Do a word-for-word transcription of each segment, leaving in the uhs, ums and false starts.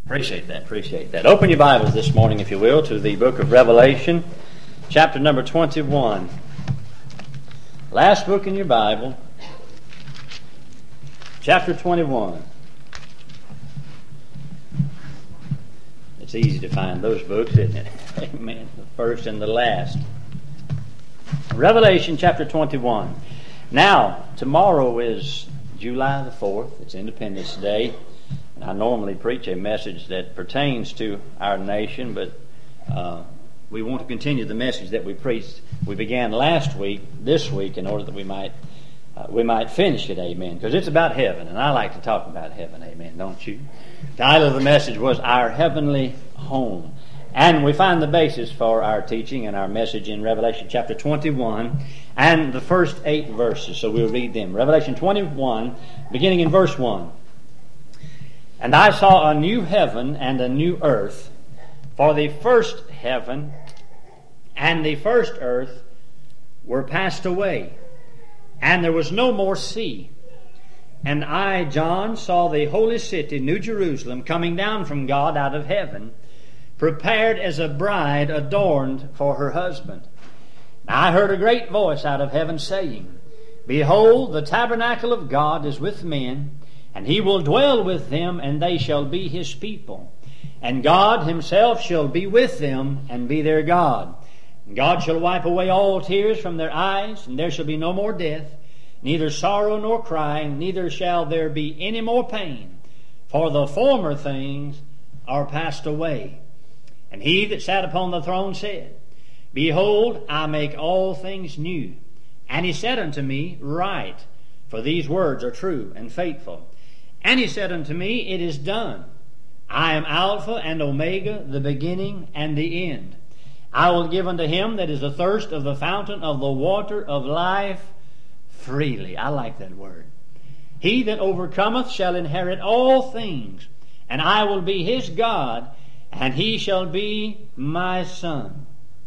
Appreciate that, appreciate that. Open your Bibles this morning, if you will, to the book of Revelation, chapter number twenty-one. Last book in your Bible, chapter twenty-one. It's easy to find those books, isn't it? Amen. The first and the last. Revelation chapter twenty-one. Now, tomorrow is July the fourth. It's Independence Day. I normally preach a message that pertains to our nation, but uh, we want to continue the message that we preached. We began last week, this week, in order that we might uh, we might finish it, amen, because it's about heaven, and I like to talk about heaven, amen, don't you? The title of the message was Our Heavenly Home, and we find the basis for our teaching and our message in Revelation chapter twenty-one and the first eight verses, so we'll read them. Revelation twenty-one, beginning in verse one. And I saw a new heaven and a new earth, for the first heaven and the first earth were passed away, and there was no more sea. And I, John, saw the holy city, New Jerusalem, coming down from God out of heaven, prepared as a bride adorned for her husband. And I heard a great voice out of heaven saying, Behold, the tabernacle of God is with men, and He will dwell with them, and they shall be His people. And God Himself shall be with them, and be their God. And God shall wipe away all tears from their eyes, and there shall be no more death, neither sorrow nor crying, neither shall there be any more pain. For the former things are passed away. And He that sat upon the throne said, Behold, I make all things new. And He said unto me, Write, for these words are true and faithful. And He said unto me, It is done. I am Alpha and Omega, the beginning and the end. I will give unto him that is athirst of the fountain of the water of life freely. I like that word. He that overcometh shall inherit all things, and I will be his God, and he shall be my son.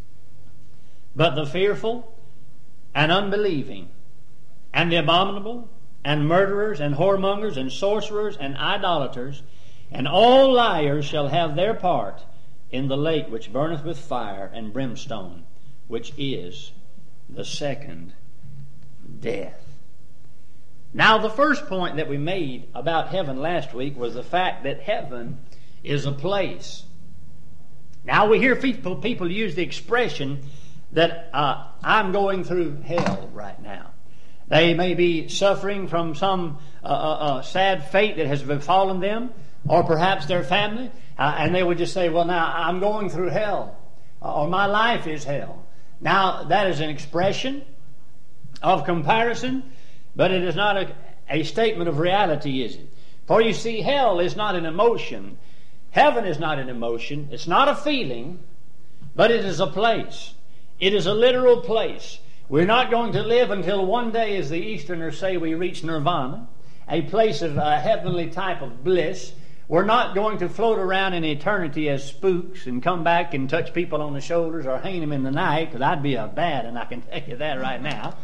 But the fearful and unbelieving and the abominable and murderers, and whoremongers, and sorcerers, and idolaters, and all liars shall have their part in the lake which burneth with fire and brimstone, which is the second death. Now, the first point that we made about heaven last week was the fact that heaven is a place. Now, we hear people, people use the expression that uh, I'm going through hell right now. They may be suffering from some uh, uh, sad fate that has befallen them, or perhaps their family, uh, and they would just say, well, now, I'm going through hell, or my life is hell. Now, that is an expression of comparison, but it is not a, a statement of reality, is it? For you see, hell is not an emotion. Heaven is not an emotion. It's not a feeling, but it is a place. It is a literal place. We're not going to live until one day, as the Easterners say, we reach nirvana, a place of a heavenly type of bliss. We're not going to float around in eternity as spooks and come back and touch people on the shoulders or hang them in the night, because I'd be a bad, and I can tell you that right now.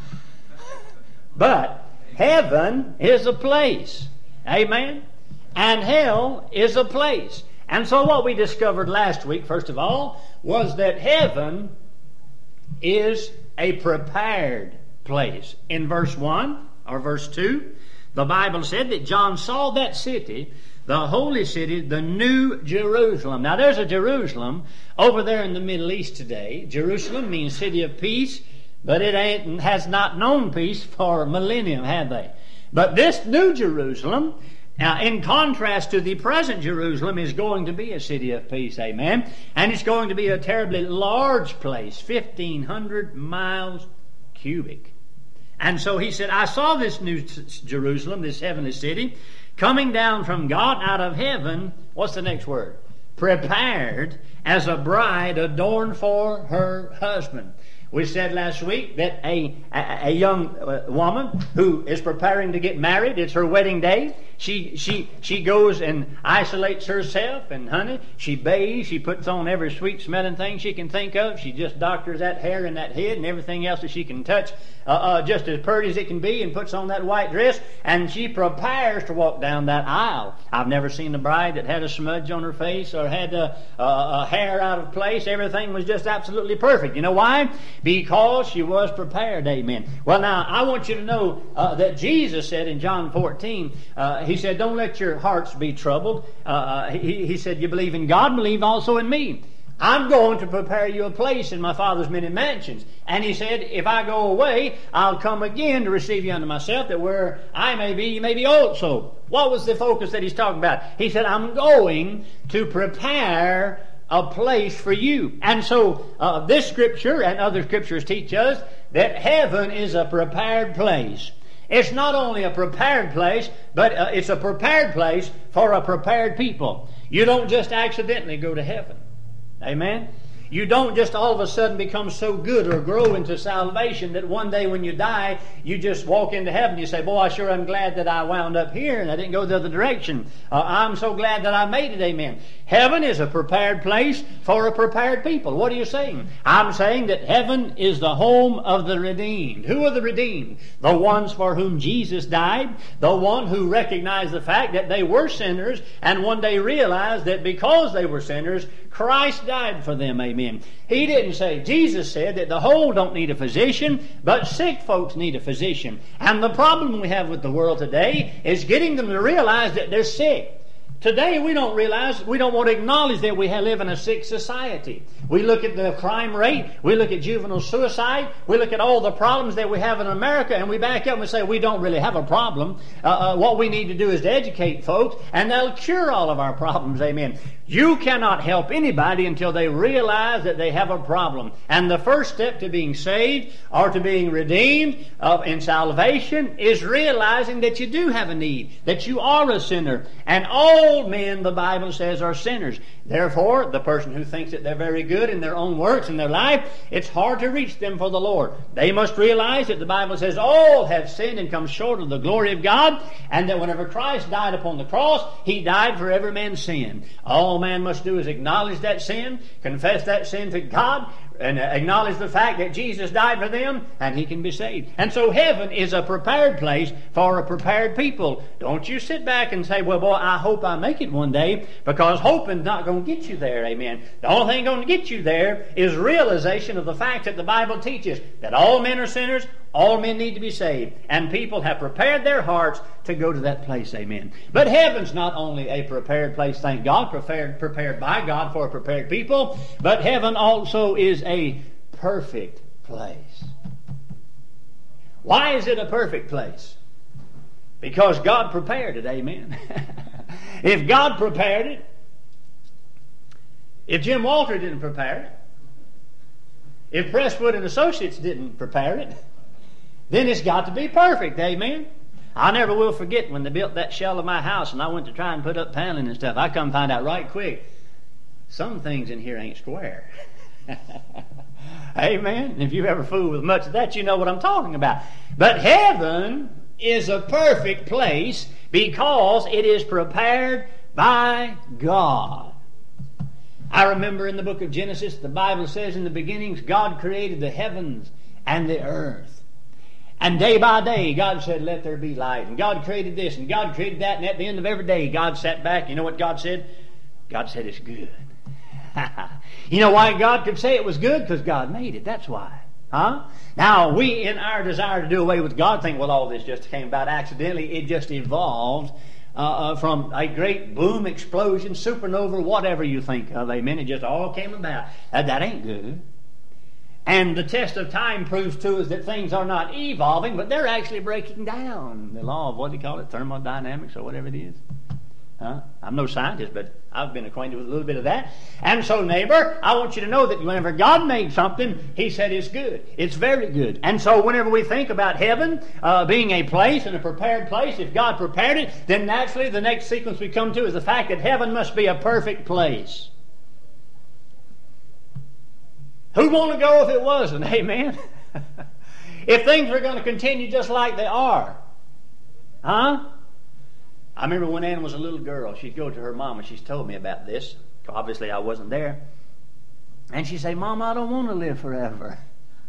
But heaven is a place. Amen? And hell is a place. And so what we discovered last week, first of all, was that heaven is a prepared place. In verse one or verse two, the Bible said that John saw that city, the holy city, the New Jerusalem. Now there's a Jerusalem over there in the Middle East today. Jerusalem means city of peace, but it ain't, has not known peace for a millennium, have they? But this New Jerusalem, uh, in contrast to the present Jerusalem, is going to be a city of peace, amen? And it's going to be a terribly large place, fifteen hundred miles cubic. And so he said, I saw this New Jerusalem, this heavenly city, coming down from God out of heaven. What's the next word? Prepared as a bride adorned for her husband. We said last week that a, a, a young uh, woman who is preparing to get married, it's her wedding day. She she she goes and isolates herself, and honey, she bathes, she puts on every sweet smelling thing she can think of. She just doctors that hair and that head and everything else that she can touch, uh, uh, just as pretty as it can be, and puts on that white dress, and she prepares to walk down that aisle. I've never seen a bride that had a smudge on her face or had a, a, a hair out of place. Everything was just absolutely perfect. You know why? Because she was prepared. Amen. Well, now I want you to know uh, that Jesus said in John fourteen. Uh, He said, don't let your hearts be troubled. Uh, he, he said, you believe in God, believe also in me. I'm going to prepare you a place in my Father's many mansions. And he said, if I go away, I'll come again to receive you unto myself, that where I may be, you may be also. What was the focus that he's talking about? He said, I'm going to prepare a place for you. And so uh, this scripture and other scriptures teach us that heaven is a prepared place. It's not only a prepared place, but uh, it's a prepared place for a prepared people. You don't just accidentally go to heaven. Amen? You don't just all of a sudden become so good or grow into salvation that one day when you die, you just walk into heaven and you say, boy, I sure am glad that I wound up here and I didn't go the other direction. Uh, I'm so glad that I made it. Amen. Heaven is a prepared place for a prepared people. What are you saying? I'm saying that heaven is the home of the redeemed. Who are the redeemed? The ones for whom Jesus died. The one who recognized the fact that they were sinners and one day realized that because they were sinners, Christ died for them. Amen. He didn't say, Jesus said that the whole don't need a physician, but sick folks need a physician. And the problem we have with the world today is getting them to realize that they're sick. Today we don't realize, we don't want to acknowledge that we live in a sick society. We look at the crime rate, we look at juvenile suicide, we look at all the problems that we have in America, and we back up and say we don't really have a problem. Uh, uh, what we need to do is to educate folks, and that'll cure all of our problems. Amen. You cannot help anybody until they realize that they have a problem. And the first step to being saved or to being redeemed uh, in salvation is realizing that you do have a need, that you are a sinner. And all men, the Bible says, are sinners. Therefore, the person who thinks that they're very good in their own works in their life, it's hard to reach them for the Lord. They must realize that the Bible says all have sinned and come short of the glory of God, and that whenever Christ died upon the cross, He died for every man's sin. All man must do is acknowledge that sin, confess that sin to God, and acknowledge the fact that Jesus died for them, and he can be saved. And so heaven is a prepared place for a prepared people. Don't you sit back and say, well, boy, I hope I make it one day, because hoping's not going to get you there. Amen. The only thing going to get you there is realization of the fact that the Bible teaches that all men are sinners, all men need to be saved, and people have prepared their hearts to go to that place. Amen. But heaven's not only a prepared place, thank God, prepared, prepared by God for a prepared people, but heaven also is a perfect place. Why is it a perfect place? Because God prepared it. Amen. If God prepared it, if Jim Walter didn't prepare it, if Presswood and Associates didn't prepare it, then it's got to be perfect. Amen. I never will forget when they built that shell of my house and I went to try and put up paneling and stuff. I come find out right quick, some things in here ain't square. Amen. And if you've ever fooled with much of that, you know what I'm talking about. But heaven is a perfect place because it is prepared by God. I remember in the book of Genesis, the Bible says in the beginnings, God created the heavens and the earth. And day by day, God said, let there be light. And God created this, and God created that, and at the end of every day, God sat back. You know what God said? God said it's good. You know why God could say it was good? Because God made it. That's why. Huh? Now, we, in our desire to do away with God, think, well, all this just came about accidentally. It just evolved uh, uh, from a great boom, explosion, supernova, whatever you think of. Amen. It just all came about. Uh, that ain't good. And the test of time proves to us that things are not evolving, but they're actually breaking down. The law of, what do you call it, thermodynamics or whatever it is. Huh? I'm no scientist, but I've been acquainted with a little bit of that. And so, neighbor, I want you to know that whenever God made something, He said it's good. It's very good. And so whenever we think about heaven uh, being a place and a prepared place, if God prepared it, then naturally the next sequence we come to is the fact that heaven must be a perfect place. Who'd want to go if it wasn't? Amen. If things are going to continue just like they are. Huh? I remember when Ann was a little girl, she'd go to her mom and she's told me about this. Obviously I wasn't there. And she'd say, Mom, I don't want to live forever.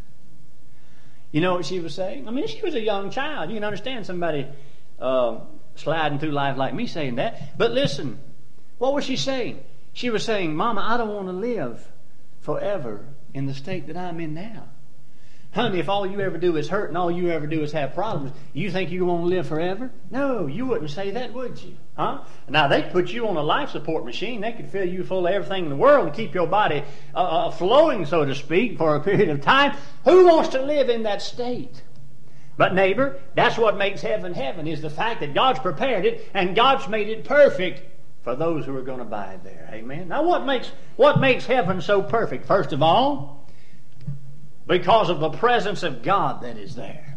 You know what she was saying? I mean, she was a young child. You can understand somebody uh, sliding through life like me saying that. But listen, what was she saying? She was saying, Mama, I don't want to live forever in the state that I'm in now. Honey, if all you ever do is hurt and all you ever do is have problems, you think you want to live forever? No, you wouldn't say that, would you? Huh? Now, they could put you on a life support machine. They could fill you full of everything in the world and keep your body uh, uh, flowing, so to speak, for a period of time. Who wants to live in that state? But neighbor, that's what makes heaven heaven, is the fact that God's prepared it and God's made it perfect for those who are going to abide there. Amen. Now, what makes what makes heaven so perfect? First of all, because of the presence of God that is there.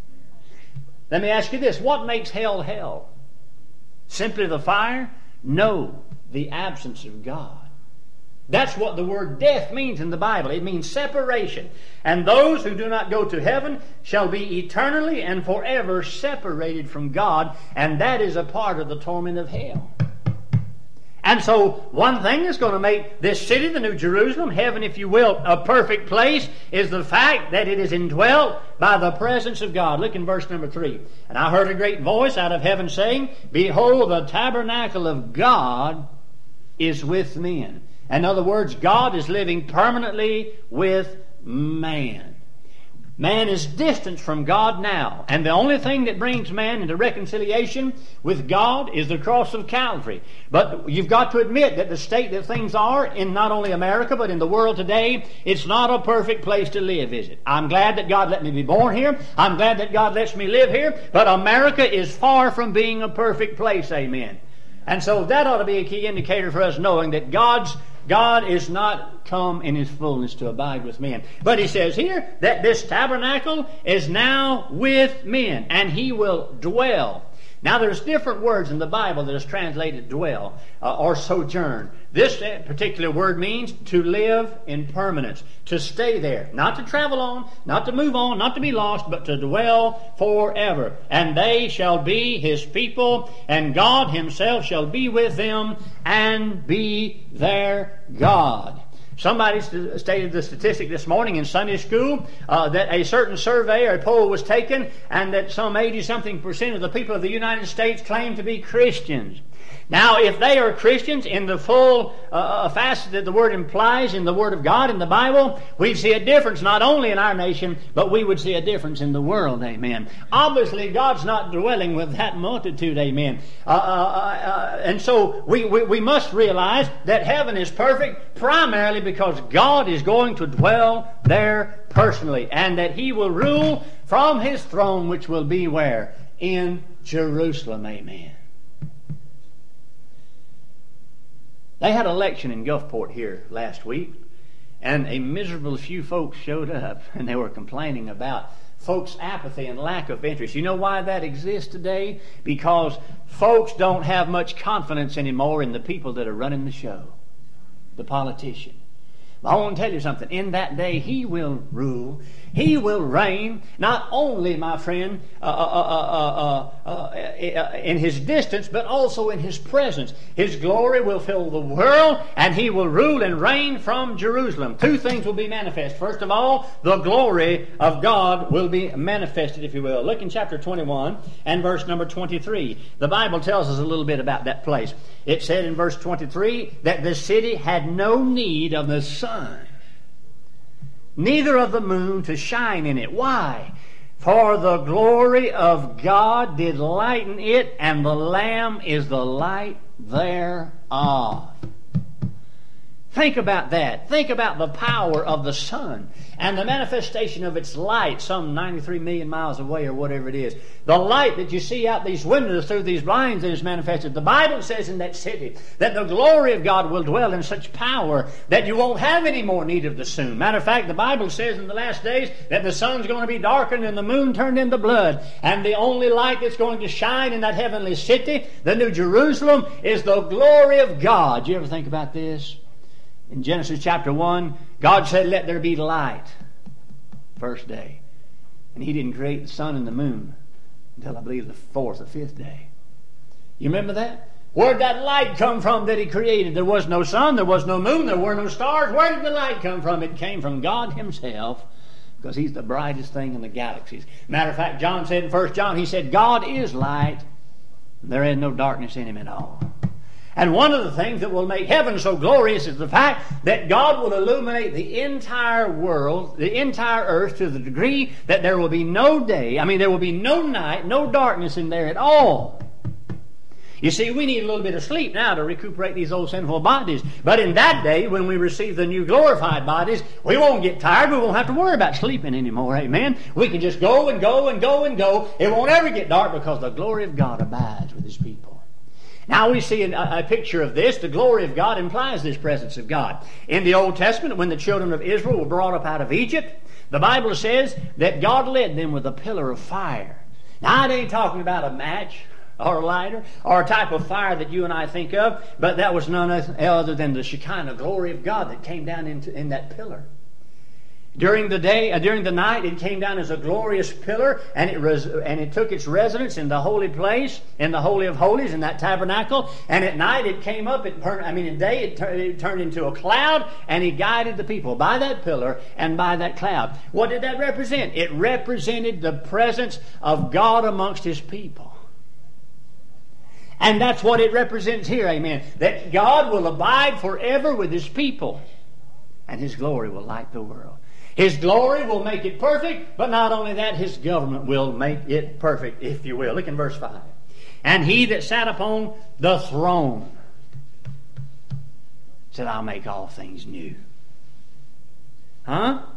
Let me ask you this. What makes hell hell? Simply the fire? No, the absence of God. That's what the word death means in the Bible. It means separation. And those who do not go to heaven shall be eternally and forever separated from God, and that is a part of the torment of hell. And so, one thing that's going to make this city, the New Jerusalem, heaven if you will, a perfect place, is the fact that it is indwelt by the presence of God. Look in verse number three. And I heard a great voice out of heaven saying, Behold, the tabernacle of God is with men. In other words, God is living permanently with man. Man is distant from God now, and the only thing that brings man into reconciliation with God is the cross of Calvary. But you've got to admit that the state that things are in not only America but in the world today, it's not a perfect place to live, is it? I'm glad that God let me be born here. I'm glad that God lets me live here. But America is far from being a perfect place, amen. And so that ought to be a key indicator for us knowing that God's God is not come in His fullness to abide with men. But He says here that this tabernacle is now with men, and He will dwell. Now there's different words in the Bible that is translated dwell uh, or sojourn. This particular word means to live in permanence, to stay there, not to travel on, not to move on, not to be lost, but to dwell forever. And they shall be His people, and God Himself shall be with them and be their God. Somebody st- stated the statistic this morning in Sunday school uh, that a certain survey or a poll was taken and that some eighty-something percent of the people of the United States claim to be Christians. Now, if they are Christians in the full uh, facet that the Word implies in the Word of God, in the Bible, we'd see a difference not only in our nation, but we would see a difference in the world, amen. Obviously, God's not dwelling with that multitude, amen. Uh, uh, uh, and so we, we, we must realize that heaven is perfect primarily because God is going to dwell there personally, and that He will rule from His throne, which will be where? In Jerusalem, amen. They had an election in Gulfport here last week, and a miserable few folks showed up, and they were complaining about folks' apathy and lack of interest. You know why that exists today? Because folks don't have much confidence anymore in the people that are running the show, the politician. I want to tell you something. In that day, He will rule. He will reign, not only, my friend, uh, uh, uh, uh, uh, in His distance, but also in His presence. His glory will fill the world, and He will rule and reign from Jerusalem. Two things will be manifest. First of all, the glory of God will be manifested, if you will. Look in chapter twenty-one and verse number twenty-three. The Bible tells us a little bit about that place. It said in verse twenty-three that the city had no need of the sun, neither of the moon to shine in it. Why? For the glory of God did lighten it, and the Lamb is the light thereof. Think about that. Think about the power of the sun and the manifestation of its light some ninety-three million miles away or whatever it is. The light that you see out these windows through these blinds that is manifested. The Bible says in that city that the glory of God will dwell in such power that you won't have any more need of the sun. Matter of fact, the Bible says in the last days that the sun's going to be darkened and the moon turned into blood. And the only light that's going to shine in that heavenly city, the New Jerusalem, is the glory of God. Do you ever think about this? In Genesis chapter one, God said, let there be light. First day. And He didn't create the sun and the moon until I believe the fourth or fifth day. You remember that? Where'd that light come from that He created? There was no sun, there was no moon, there were no stars. Where did the light come from? It came from God Himself, because He's the brightest thing in the galaxies. Matter of fact, John said in First John, he said, God is light. There is no darkness in Him at all. And one of the things that will make heaven so glorious is the fact that God will illuminate the entire world, the entire earth, to the degree that there will be no day, I mean there will be no night, no darkness in there at all. You see, we need a little bit of sleep now to recuperate these old sinful bodies. But in that day, when we receive the new glorified bodies, we won't get tired. We won't have to worry about sleeping anymore. Amen? We can just go and go and go and go. It won't ever get dark because the glory of God abides with His people. Now we see a, a picture of this. The glory of God implies this presence of God. In the Old Testament, when the children of Israel were brought up out of Egypt, the Bible says that God led them with a pillar of fire. Now, I ain't talking about a match or a lighter or a type of fire that you and I think of, but that was none other than the Shekinah glory of God that came down into in that pillar. During the day, uh, during the night, it came down as a glorious pillar, and it res- and it took its residence in the holy place, in the Holy of Holies, in that tabernacle. And at night, it came up. It turned. I mean, at day, it, tur- it turned into a cloud, and He guided the people by that pillar and by that cloud. What did that represent? It represented the presence of God amongst His people. And that's what it represents here, amen. That God will abide forever with His people, and His glory will light the world. His glory will make it perfect, but not only that, His government will make it perfect, if you will. Look in verse five. And He that sat upon the throne said, I'll make all things new. Huh?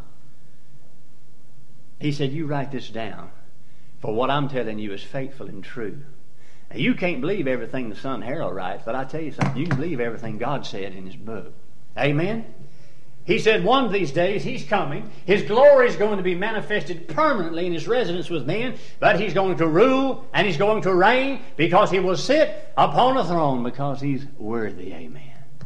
He said, you write this down, for what I'm telling you is faithful and true. Now, you can't believe everything the Sun Herald writes, but I tell you something, you can believe everything God said in His book. Amen? He said one of these days He's coming. His glory is going to be manifested permanently in His residence with men, but He's going to rule and He's going to reign because He will sit upon a throne because He's worthy. Amen.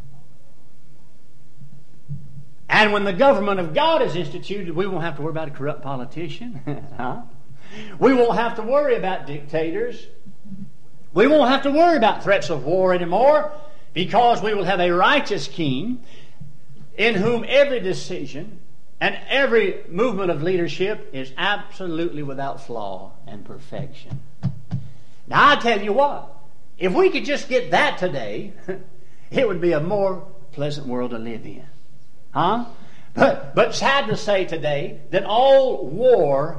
And when the government of God is instituted, we won't have to worry about a corrupt politician. huh? We won't have to worry about dictators. We won't have to worry about threats of war anymore because we will have a righteous king in whom every decision and every movement of leadership is absolutely without flaw and perfection. Now, I tell you what, if we could just get that today, it would be a more pleasant world to live in. Huh? But, but sad to say today that all war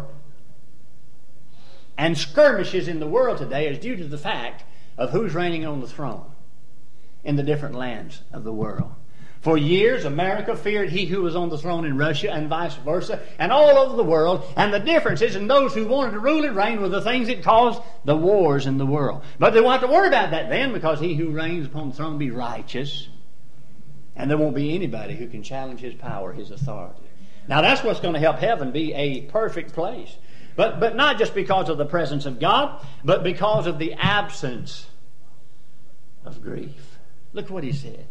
and skirmishes in the world today is due to the fact of who's reigning on the throne in the different lands of the world. For years, America feared he who was on the throne in Russia and vice versa, and all over the world. And the difference is in those who wanted to rule and reign were the things that caused the wars in the world. But they won't have to worry about that then, because he who reigns upon the throne will be righteous. And there won't be anybody who can challenge His power, His authority. Now that's what's going to help heaven be a perfect place. But, but not just because of the presence of God, but because of the absence of grief. Look what He said.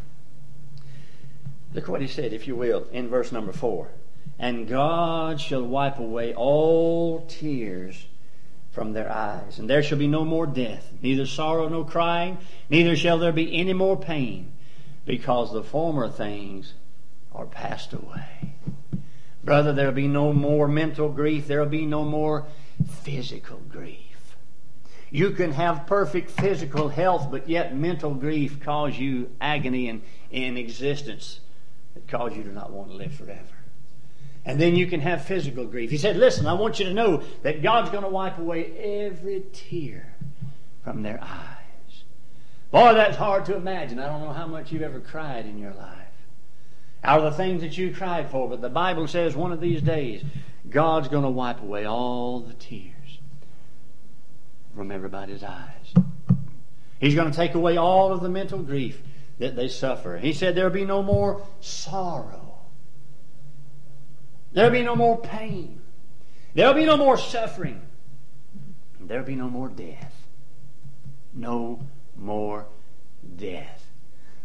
Look what He said, if you will, in verse number four. And God shall wipe away all tears from their eyes, and there shall be no more death, neither sorrow nor crying, neither shall there be any more pain, because the former things are passed away. Brother, there will be no more mental grief. There will be no more physical grief. You can have perfect physical health, but yet mental grief cause you agony in, in existence that cause you to not want to live forever. And then you can have physical grief. He said, listen, I want you to know that God's going to wipe away every tear from their eyes. Boy, that's hard to imagine. I don't know how much you've ever cried in your life. Out of the things that you cried for, but the Bible says one of these days, God's going to wipe away all the tears from everybody's eyes. He's going to take away all of the mental grief that they suffer. He said there'll be no more sorrow. There'll be no more pain. There'll be no more suffering. There'll be no more death. No more death.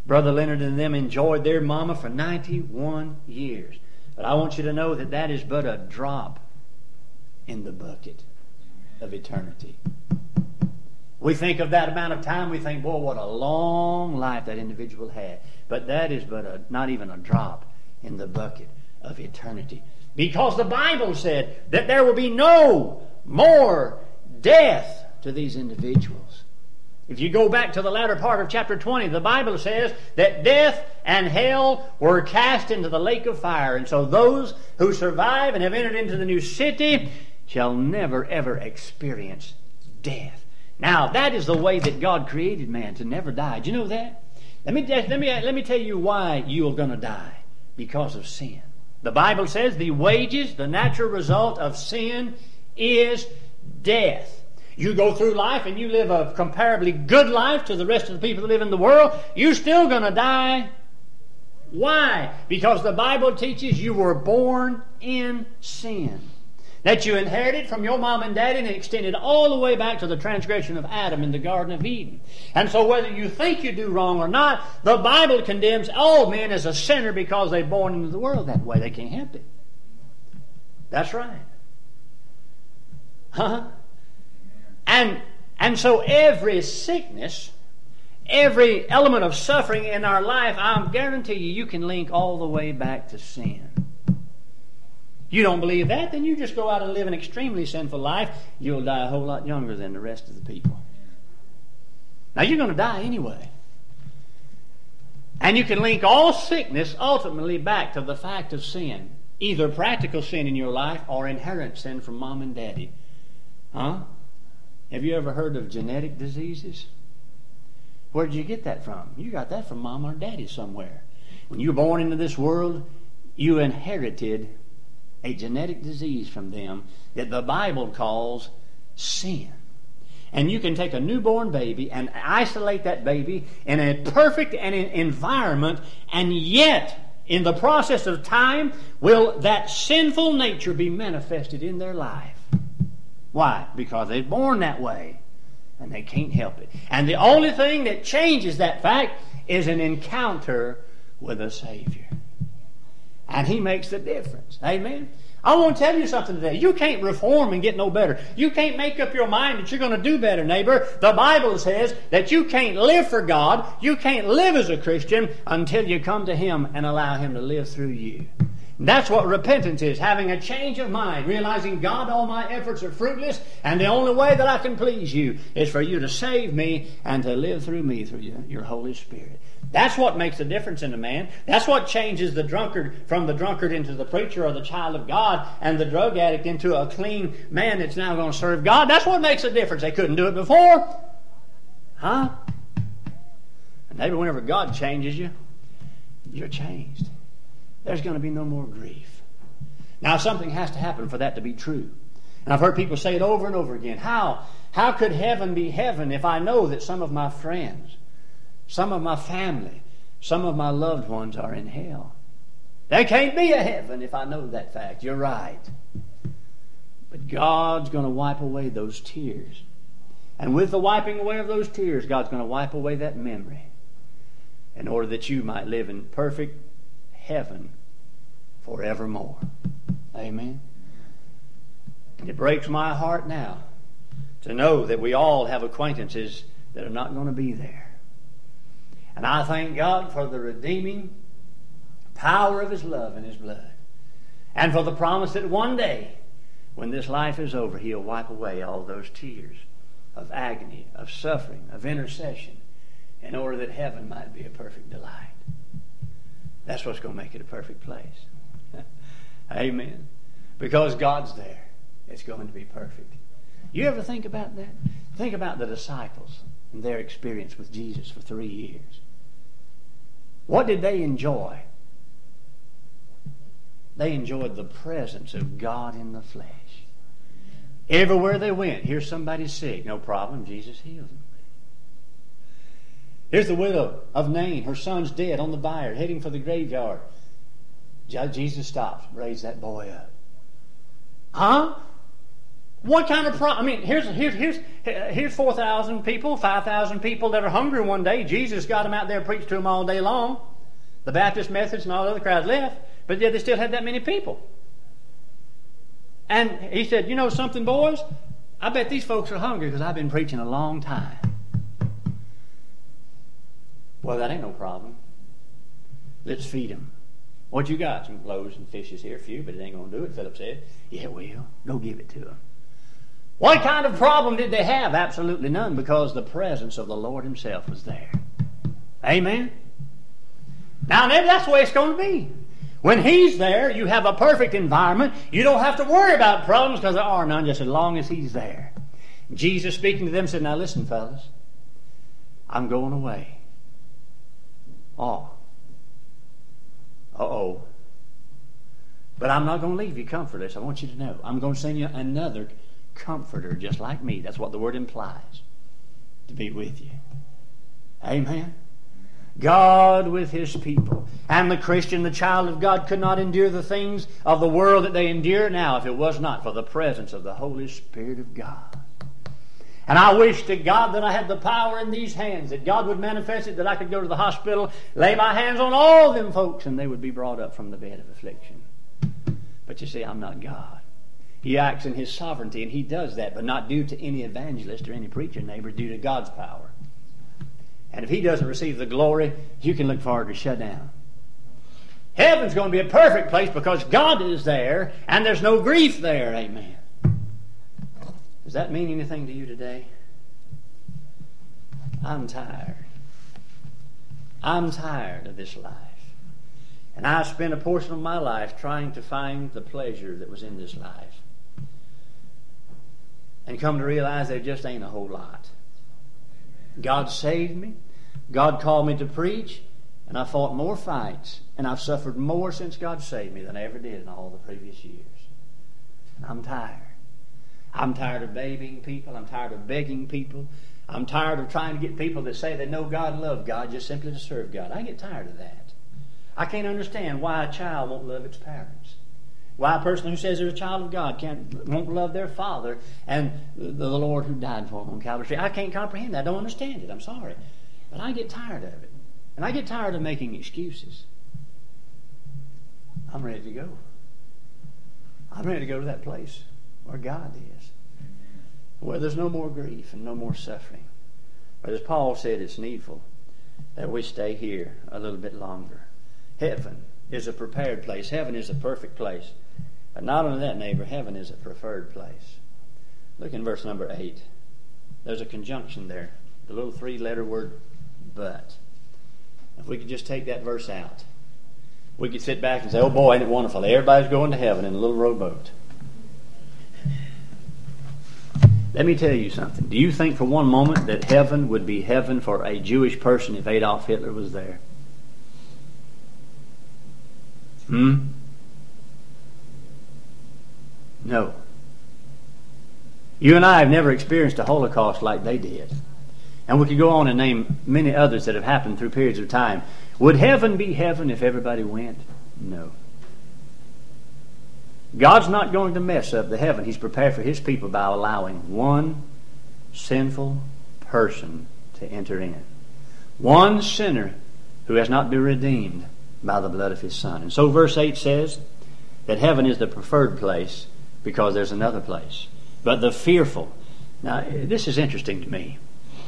Brother Leonard and them enjoyed their mama for ninety-one years. But I want you to know that that is but a drop in the bucket of eternity. We think of that amount of time, we think, boy, what a long life that individual had. But that is but a, not even a drop in the bucket of eternity. Because the Bible said that there will be no more death to these individuals. If you go back to the latter part of chapter twenty, the Bible says that death and hell were cast into the lake of fire. And so those who survive and have entered into the new city shall never ever experience death. Now, that is the way that God created man, to never die. Do you know that? Let me, let me, let me tell you why you are going to die. Because of sin. The Bible says the wages, the natural result of sin is death. You go through life and you live a comparably good life to the rest of the people that live in the world, you're still going to die. Why? Because the Bible teaches you were born in sin. That you inherited from your mom and daddy and extended all the way back to the transgression of Adam in the Garden of Eden. And so whether you think you do wrong or not, the Bible condemns all men as a sinner because they're born into the world that way. They can't help it. That's right. Huh? And, and so every sickness, every element of suffering in our life, I guarantee you, you can link all the way back to sin. You don't believe that, then you just go out and live an extremely sinful life. You'll die a whole lot younger than the rest of the people. Now you're going to die anyway. And you can link all sickness ultimately back to the fact of sin. Either practical sin in your life or inherent sin from mom and daddy. Huh? Have you ever heard of genetic diseases? Where did you get that from? You got that from mom or daddy somewhere. When you were born into this world, you inherited a genetic disease from them that the Bible calls sin. And you can take a newborn baby and isolate that baby in a perfect environment, and yet, in the process of time, will that sinful nature be manifested in their life. Why? Because they're born that way, and they can't help it. And the only thing that changes that fact is an encounter with a Savior. And He makes the difference. Amen? I want to tell you something today. You can't reform and get no better. You can't make up your mind that you're going to do better, neighbor. The Bible says that you can't live for God, you can't live as a Christian until you come to Him and allow Him to live through you. That's what repentance is, having a change of mind, realizing, God, all my efforts are fruitless, and the only way that I can please you is for you to save me and to live through me through your, your Holy Spirit. That's what makes a difference in a man. That's what changes the drunkard from the drunkard into the preacher or the child of God, and the drug addict into a clean man that's now going to serve God. That's what makes a difference. They couldn't do it before. Huh? And maybe whenever God changes you, you're changed. There's going to be no more grief. Now, something has to happen for that to be true. And I've heard people say it over and over again. How? How could heaven be heaven if I know that some of my friends, some of my family, some of my loved ones are in hell? There can't be a heaven if I know that fact. You're right. But God's going to wipe away those tears. And with the wiping away of those tears, God's going to wipe away that memory in order that you might live in perfect heaven forevermore. Amen. And it breaks my heart now to know that we all have acquaintances that are not going to be there. And I thank God for the redeeming power of His love and His blood. And for the promise that one day, when this life is over, He'll wipe away all those tears of agony, of suffering, of intercession, in order that heaven might be a perfect delight. That's what's going to make it a perfect place. Amen. Because God's there, it's going to be perfect. You ever think about that? Think about the disciples and their experience with Jesus for three years. What did they enjoy? They enjoyed the presence of God in the flesh. Everywhere they went, here's somebody sick. No problem, Jesus healed them. Here's the widow of Nain. Her son's dead on the bier, heading for the graveyard. Jesus stops, raised that boy up. Huh? What kind of problem? I mean, here's here's here's here's four thousand people, five thousand people that are hungry one day. Jesus got them out there and preached to them all day long. The Baptist, Methodists, and all the other crowds left, but yet they still had that many people. And he said, "You know something, boys? I bet these folks are hungry because I've been preaching a long time." Well, that ain't no problem. Let's feed them. What you got? Some loaves and fishes here, a few, but it ain't going to do it, Philip said. Yeah, well, go give it to them. What kind of problem did they have? Absolutely none, because the presence of the Lord Himself was there. Amen? Now, maybe that's the way it's going to be. When He's there, you have a perfect environment. You don't have to worry about problems because there are none, just as long as He's there. Jesus, speaking to them, said, "Now listen, fellas, I'm going away." Oh. Uh-oh. But I'm not going to leave you comfortless. I want you to know. I'm going to send you another comforter just like me. That's what the word implies. To be with you. Amen. God with His people. And the Christian, the child of God, could not endure the things of the world that they endure now if it was not for the presence of the Holy Spirit of God. And I wish to God that I had the power in these hands, that God would manifest it, that I could go to the hospital, lay my hands on all them folks, and they would be brought up from the bed of affliction. But you see, I'm not God. He acts in His sovereignty, and He does that, but not due to any evangelist or any preacher neighbor, due to God's power. And if He doesn't receive the glory, you can look forward to shut down. Heaven's going to be a perfect place because God is there, and there's no grief there. Amen. Does that mean anything to you today? I'm tired. I'm tired of this life. And I spent a portion of my life trying to find the pleasure that was in this life. And come to realize there just ain't a whole lot. God saved me. God called me to preach. And I fought more fights. And I've suffered more since God saved me than I ever did in all the previous years. And I'm tired. I'm tired of babying people. I'm tired of begging people. I'm tired of trying to get people that say they know God and love God just simply to serve God. I get tired of that. I can't understand why a child won't love its parents. Why a person who says they're a child of God can't won't love their father and the, the Lord who died for them on Calvary Street. I can't comprehend that. I don't understand it. I'm sorry. But I get tired of it. And I get tired of making excuses. I'm ready to go. I'm ready to go to that place where God is. Where there's no more grief and no more suffering. But as Paul said, it's needful that we stay here a little bit longer. Heaven is a prepared place. Heaven is a perfect place. But not only that, neighbor, heaven is a preferred place. Look in verse number eight. There's a conjunction there. The little three-letter word, but. If we could just take that verse out, we could sit back and say, oh boy, ain't it wonderful. Everybody's going to heaven in a little rowboat. Let me tell you something. Do you think for one moment that heaven would be heaven for a Jewish person if Adolf Hitler was there? Hmm? No. You and I have never experienced a Holocaust like they did. And we could go on and name many others that have happened through periods of time. Would heaven be heaven if everybody went? No. God's not going to mess up the heaven He's prepared for His people by allowing one sinful person to enter in. One sinner who has not been redeemed by the blood of His Son. And so verse eight says that heaven is the preferred place because there's another place. But the fearful. Now, this is interesting to me.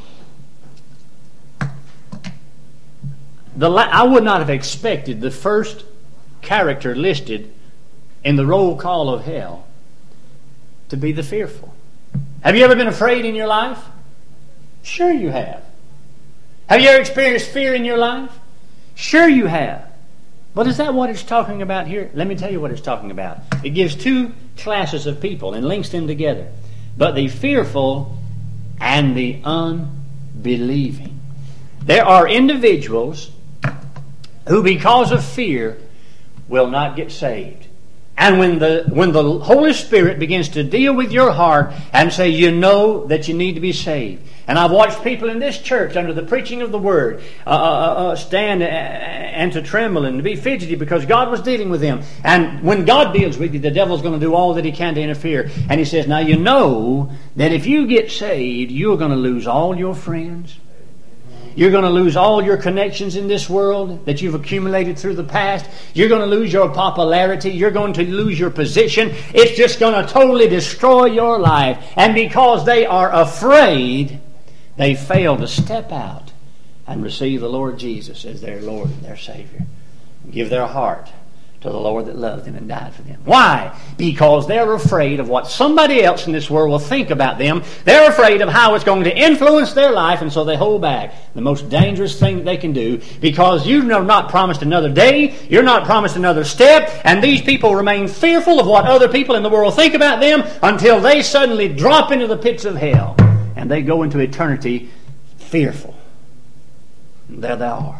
The la- I would not have expected the first character listed in the roll call of hell to be the fearful. Have you ever been afraid in your life? Sure you have. Have you ever experienced fear in your life? Sure you have. But is that what it's talking about here? Let me tell you what it's talking about. It gives two classes of people and links them together. But the fearful and the unbelieving. There are individuals who because of fear will not get saved. And when the when the Holy Spirit begins to deal with your heart and say, you know that you need to be saved. And I've watched people in this church under the preaching of the Word uh, uh, stand and to tremble and to be fidgety because God was dealing with them. And when God deals with you, the devil's going to do all that he can to interfere. And he says, now you know that if you get saved, you're going to lose all your friends. You're going to lose all your connections in this world that you've accumulated through the past. You're going to lose your popularity. You're going to lose your position. It's just going to totally destroy your life. And because they are afraid, they fail to step out and receive the Lord Jesus as their Lord and their Savior. And give their heart to the Lord that loved them and died for them. Why? Because they're afraid of what somebody else in this world will think about them. They're afraid of how it's going to influence their life, and so they hold back. The most dangerous thing that they can do, because you're not promised another day, you're not promised another step, and these people remain fearful of what other people in the world think about them until they suddenly drop into the pits of hell, and they go into eternity fearful. And there they are.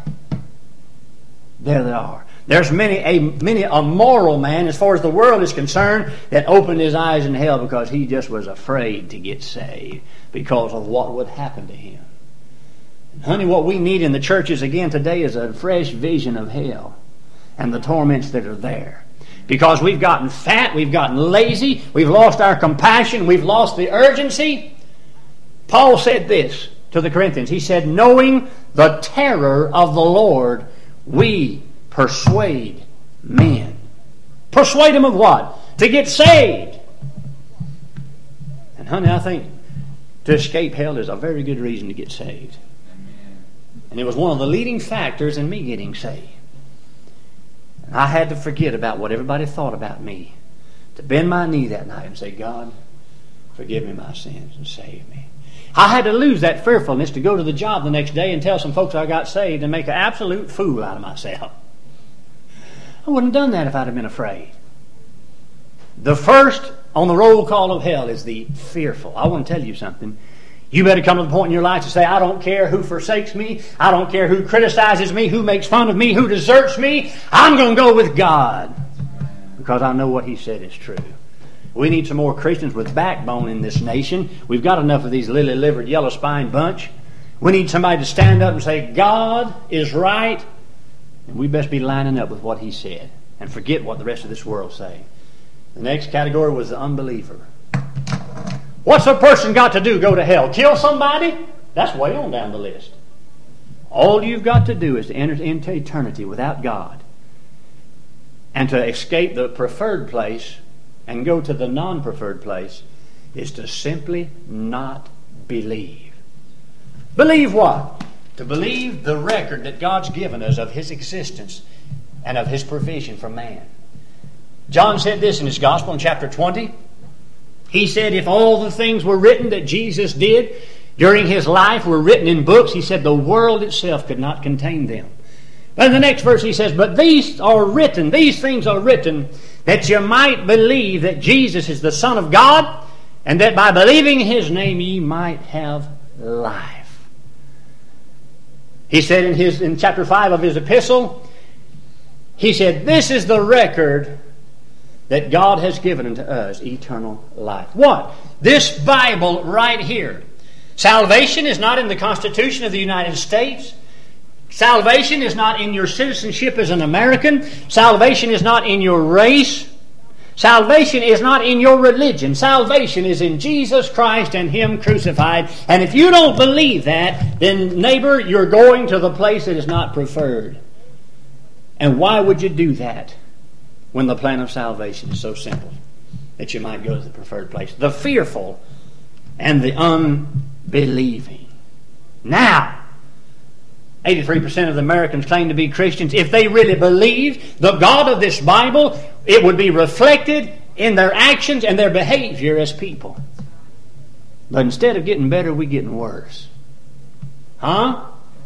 There they are. There's many a many a moral man, as far as the world is concerned, that opened his eyes in hell because he just was afraid to get saved because of what would happen to him. And honey, what we need in the churches again today is a fresh vision of hell and the torments that are there. Because we've gotten fat, we've gotten lazy, we've lost our compassion, we've lost the urgency. Paul said this to the Corinthians. He said, knowing the terror of the Lord, we persuade men. Persuade them of what? To get saved. And honey, I think to escape hell is a very good reason to get saved. Amen. And it was one of the leading factors in me getting saved. And I had to forget about what everybody thought about me. To bend my knee that night and say, God, forgive me my sins and save me. I had to lose that fearfulness to go to the job the next day and tell some folks I got saved and make an absolute fool out of myself. I wouldn't have done that if I'd have been afraid. The first on the roll call of hell is the fearful. I want to tell you something. You better come to the point in your life to say, I don't care who forsakes me. I don't care who criticizes me, who makes fun of me, who deserts me. I'm going to go with God because I know what He said is true. We need some more Christians with backbone in this nation. We've got enough of these lily-livered, yellow-spined bunch. We need somebody to stand up and say, God is right. And we best be lining up with what He said and forget what the rest of this world say. The next category was the unbeliever. What's a person got to do? Go to hell? Kill somebody? That's way on down the list. All you've got to do is to enter into eternity without God and to escape the preferred place and go to the non-preferred place is to simply not believe. Believe what? To believe the record that God's given us of His existence and of His provision for man. John said this in his Gospel in chapter twenty. He said if all the things were written that Jesus did during His life were written in books, He said the world itself could not contain them. But in the next verse He says, but these are written, these things are written that you might believe that Jesus is the Son of God and that by believing His name ye might have life. He said in his in chapter five of his epistle, he said, this is the record that God has given unto us, eternal life. What? This Bible right here. Salvation is not in the Constitution of the United States. Salvation is not in your citizenship as an American. Salvation is not in your race. Salvation is not in your religion. Salvation is in Jesus Christ and Him crucified. And if you don't believe that, then neighbor, you're going to the place that is not preferred. And why would you do that when the plan of salvation is so simple that you might go to the preferred place? The fearful and the unbelieving. Now, eighty-three percent of the Americans claim to be Christians. If they really believed the God of this Bible, it would be reflected in their actions and their behavior as people. But instead of getting better, we're getting worse. Huh?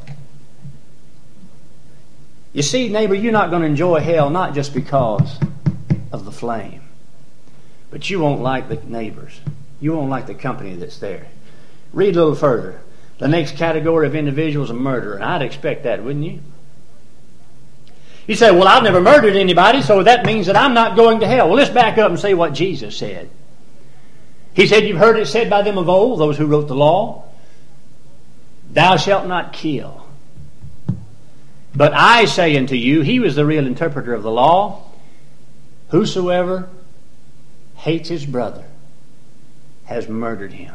You see, neighbor, you're not going to enjoy hell not just because of the flame, but you won't like the neighbors. You won't like the company that's there. Read a little further. The next category of individuals is a murderer. And I'd expect that, wouldn't you? You say, well, I've never murdered anybody, so that means that I'm not going to hell. Well, let's back up and say what Jesus said. He said, you've heard it said by them of old, those who wrote the law, thou shalt not kill. But I say unto you, he was the real interpreter of the law, whosoever hates his brother has murdered him.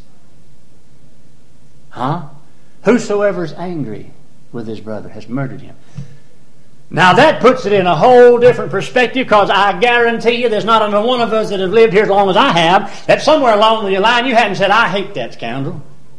Huh? Whosoever is angry with his brother has murdered him. Now that puts it in a whole different perspective, because I guarantee you there's not another one of us that have lived here as long as I have that somewhere along the line you hadn't said, I hate that scoundrel.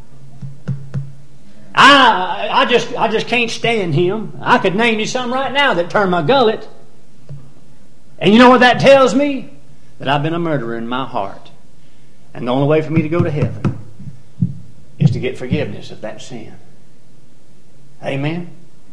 I I just I just can't stand him. I could name you some right now that turn my gullet. And you know what that tells me? That I've been a murderer in my heart. And the only way for me to go to heaven is to get forgiveness of that sin. Amen?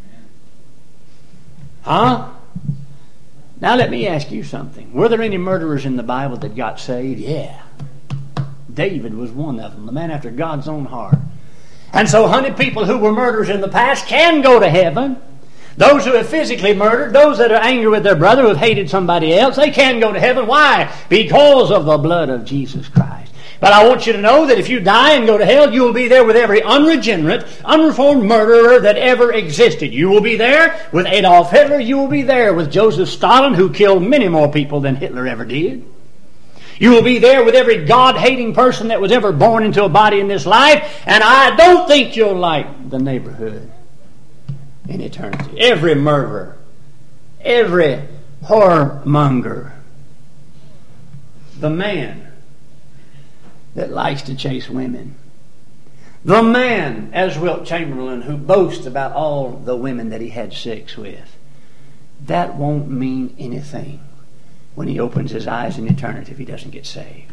Huh? Now let me ask you something. Were there any murderers in the Bible that got saved? Yeah. David was one of them, the man after God's own heart. And so, honey, people who were murderers in the past can go to heaven. Those who have physically murdered, those that are angry with their brother, who have hated somebody else, they can go to heaven. Why? Because of the blood of Jesus Christ. But I want you to know that if you die and go to hell, you will be there with every unregenerate, unreformed murderer that ever existed. You will be there with Adolf Hitler. You will be there with Joseph Stalin, who killed many more people than Hitler ever did. You will be there with every God-hating person that was ever born into a body in this life. And I don't think you'll like the neighborhood in eternity. Every murderer, every whoremonger, the man that likes to chase women, the man, as Wilt Chamberlain, who boasts about all the women that he had sex with, that won't mean anything when he opens his eyes in eternity if he doesn't get saved.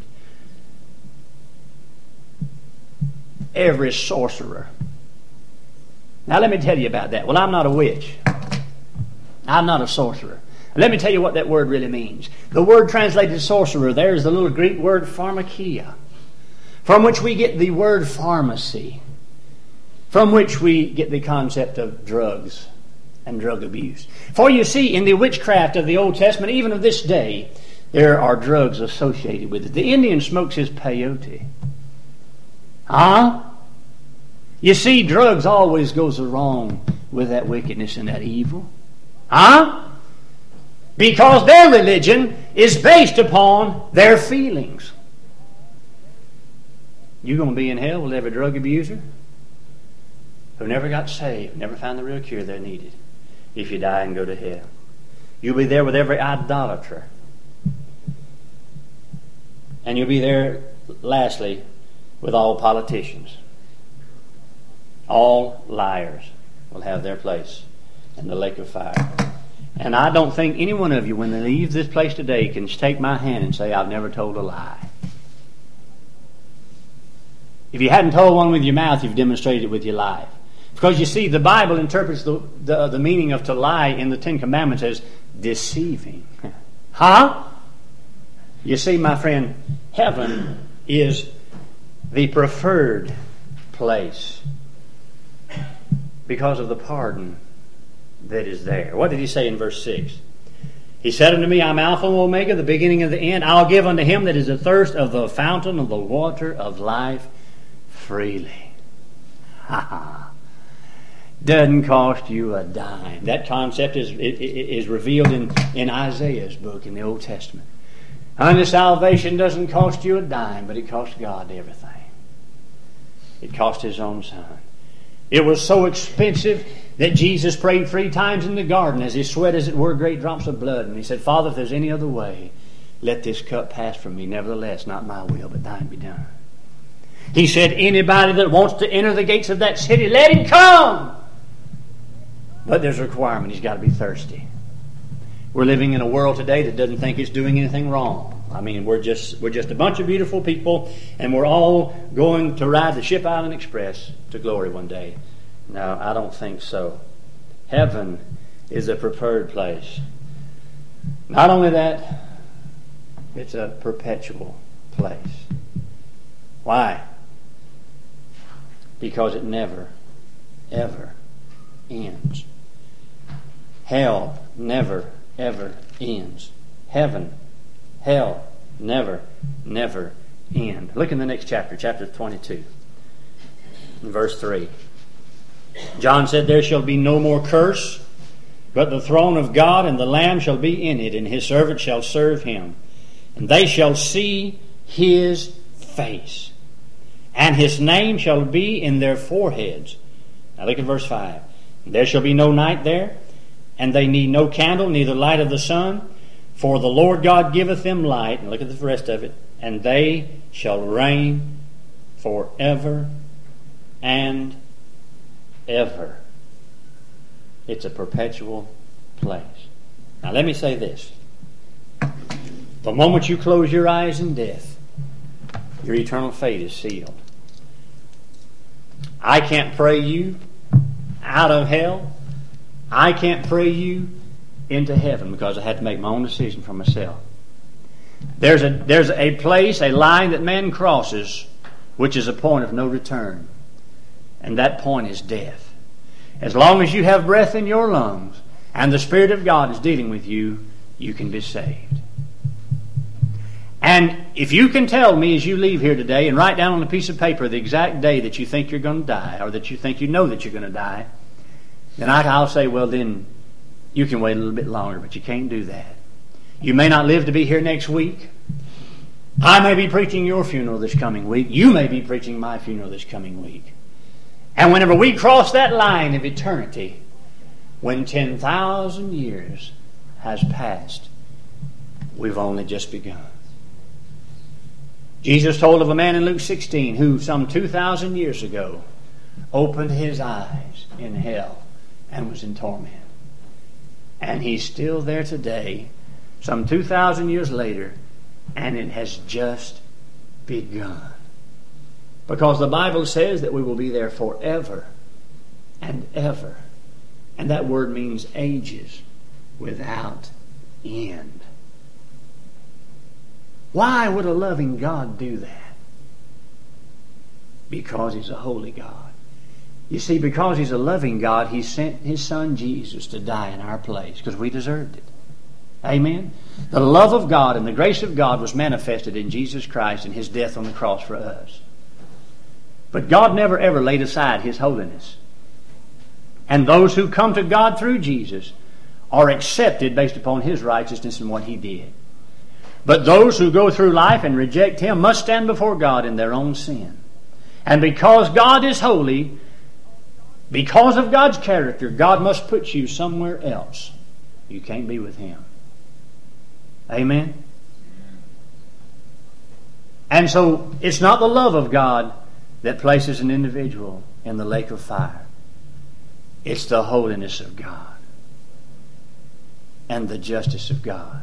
Every sorcerer. Now let me tell you about that. Well, I'm not a witch. I'm not a sorcerer. Let me tell you what that word really means. The word translated sorcerer there is the little Greek word pharmakia, from which we get the word pharmacy, from which we get the concept of drugs and drug abuse. For you see, in the witchcraft of the Old Testament, even of this day, there are drugs associated with it. The Indian smokes his peyote. Huh? You see, drugs always goes wrong with that wickedness and that evil. Huh? Because their religion is based upon their feelings. You're going to be in hell with every drug abuser who never got saved, never found the real cure they needed, if you die and go to hell. You'll be there with every idolater. And you'll be there, lastly, with all politicians. All liars will have their place in the lake of fire. And I don't think any one of you, when they leave this place today, can take my hand and say, I've never told a lie. If you hadn't told one with your mouth, you've demonstrated it with your life. Because you see, the Bible interprets the, the, the meaning of to lie in the Ten Commandments as deceiving. Huh? You see, my friend, heaven is the preferred place because of the pardon that is there. What did he say in verse six? He said unto me, I'm Alpha and Omega, the beginning and the end. I'll give unto him that is athirst of the fountain of the water of life freely. Ha ha. Doesn't cost you a dime. That concept is, is revealed in, in Isaiah's book in the Old Testament. And the salvation doesn't cost you a dime, but it cost God everything. It cost His own Son. It was so expensive that Jesus prayed three times in the garden as He sweat, as it were, great drops of blood. And He said, Father, if there's any other way, let this cup pass from me. Nevertheless, not my will, but thine be done. He said, anybody that wants to enter the gates of that city, let him come. But there's a requirement. He's got to be thirsty. We're living in a world today that doesn't think it's doing anything wrong. I mean, we're just we're just a bunch of beautiful people, and we're all going to ride the Ship Island Express to glory one day. No, I don't think so. Heaven is a preferred place. Not only that, it's a perpetual place. Why? Because it never, ever ends. Hell never, ever ends. Heaven, hell, never, never end. Look in the next chapter, chapter twenty-two, verse three. John said, there shall be no more curse, but the throne of God and the Lamb shall be in it, and his servants shall serve him. And they shall see his face, and his name shall be in their foreheads. Now look at verse five. There shall be no night there, and they need no candle, neither light of the sun, for the Lord God giveth them light. And look at the rest of it. And they shall reign forever and ever. It's a perpetual place. Now let me say this. The moment you close your eyes in death, your eternal fate is sealed. I can't pray you out of hell. I can't pray you into heaven because I had to make my own decision for myself. There's a, there's a place, a line that man crosses, which is a point of no return. And that point is death. As long as you have breath in your lungs and the Spirit of God is dealing with you, you can be saved. And if you can tell me as you leave here today and write down on a piece of paper the exact day that you think you're going to die, or that you think you know that you're going to die, then I'll say, well, then you can wait a little bit longer, but you can't do that. You may not live to be here next week. I may be preaching your funeral this coming week. You may be preaching my funeral this coming week. And whenever we cross that line of eternity, when ten thousand years has passed, we've only just begun. Jesus told of a man in Luke sixteen who some two thousand years ago opened his eyes in hell and was in torment. And he's still there today, some two thousand years later, and it has just begun. Because the Bible says that we will be there forever and ever. And that word means ages without end. Why would a loving God do that? Because He's a holy God. You see, because He's a loving God, He sent His Son Jesus to die in our place because we deserved it. Amen? The love of God and the grace of God was manifested in Jesus Christ and His death on the cross for us. But God never ever laid aside His holiness. And those who come to God through Jesus are accepted based upon His righteousness and what He did. But those who go through life and reject Him must stand before God in their own sin. And because God is holy, because of God's character, God must put you somewhere else. You can't be with Him. Amen? And so it's not the love of God that places an individual in the lake of fire. It's the holiness of God and the justice of God.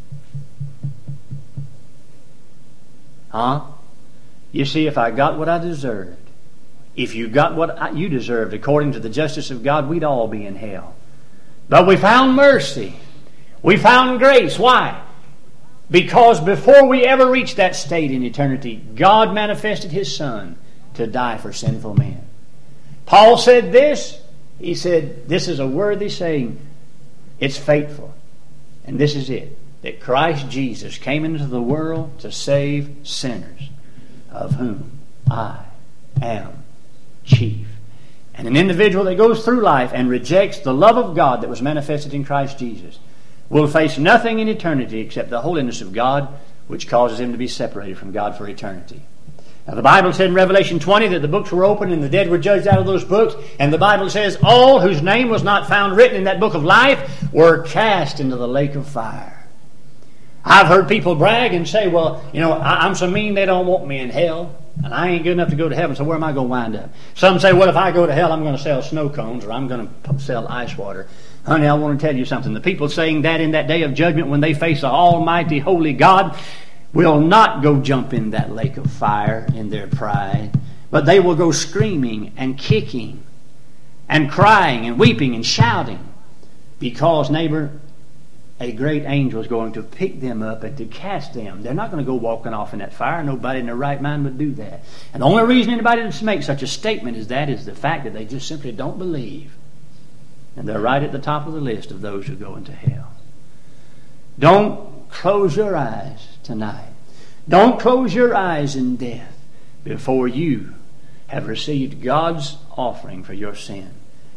Huh? You see, if I got what I deserved, if you got what I, you deserved according to the justice of God, we'd all be in hell. But we found mercy. We found grace. Why? Because before we ever reached that state in eternity, God manifested His Son to die for sinful men. Paul said this. He said, this is a worthy saying. It's faithful. And this is it. That Christ Jesus came into the world to save sinners, of whom I am chief. And an individual that goes through life and rejects the love of God that was manifested in Christ Jesus will face nothing in eternity except the holiness of God, which causes him to be separated from God for eternity. Now the Bible said in Revelation twenty that the books were opened and the dead were judged out of those books. And the Bible says all whose name was not found written in that book of life were cast into the lake of fire. I've heard people brag and say, well, you know, I'm so mean they don't want me in hell. And I ain't good enough to go to heaven, so where am I going to wind up? Some say, well, if I go to hell, I'm going to sell snow cones or I'm going to sell ice water. Honey, I want to tell you something. The people saying that in that day of judgment when they face the almighty, holy God will not go jump in that lake of fire in their pride, but they will go screaming and kicking and crying and weeping and shouting because, neighbor, a great angel is going to pick them up and to cast them. They're not going to go walking off in that fire. Nobody in their right mind would do that. And the only reason anybody would make such a statement as that is the fact that they just simply don't believe. And they're right at the top of the list of those who go into hell. Don't close your eyes tonight. Don't close your eyes in death before you have received God's offering for your sin.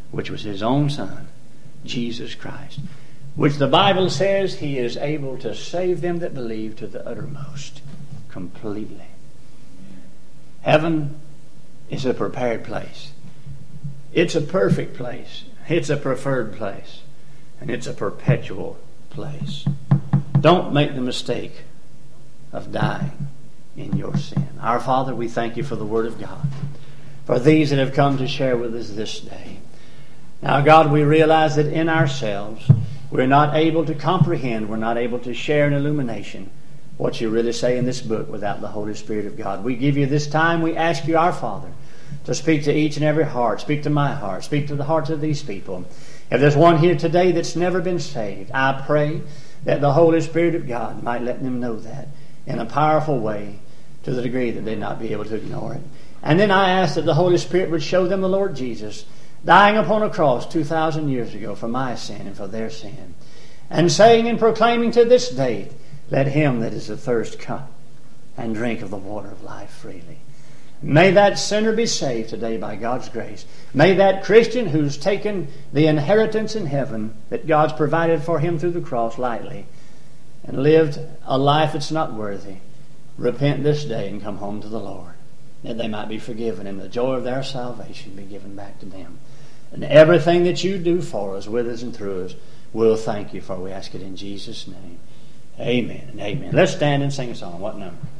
which was His own Son, Jesus Christ, which the Bible says He is able to save them that believe to the uttermost, completely. Heaven is a prepared place. It's a perfect place. It's a preferred place. And it's a perpetual place. Don't make the mistake of dying in your sin. Our Father, we thank You for the Word of God, for these that have come to share with us this day. Now, God, we realize that in ourselves we're not able to comprehend, we're not able to share in illumination what You really say in this book without the Holy Spirit of God. We give You this time. We ask You, our Father, to speak to each and every heart. Speak to my heart. Speak to the hearts of these people. If there's one here today that's never been saved, I pray that the Holy Spirit of God might let them know that in a powerful way, to the degree that they'd not be able to ignore it. And then I ask that the Holy Spirit would show them the Lord Jesus dying upon a cross two thousand years ago for my sin and for their sin, and saying and proclaiming to this day, let him that is athirst come and drink of the water of life freely. May that sinner be saved today by God's grace. May that Christian who's taken the inheritance in heaven that God's provided for him through the cross lightly and lived a life that's not worthy, repent this day and come home to the Lord, that they might be forgiven and the joy of their salvation be given back to them. And everything that You do for us, with us and through us, we'll thank You for. We ask it in Jesus' name. Amen and amen. Let's stand and sing a song. What number?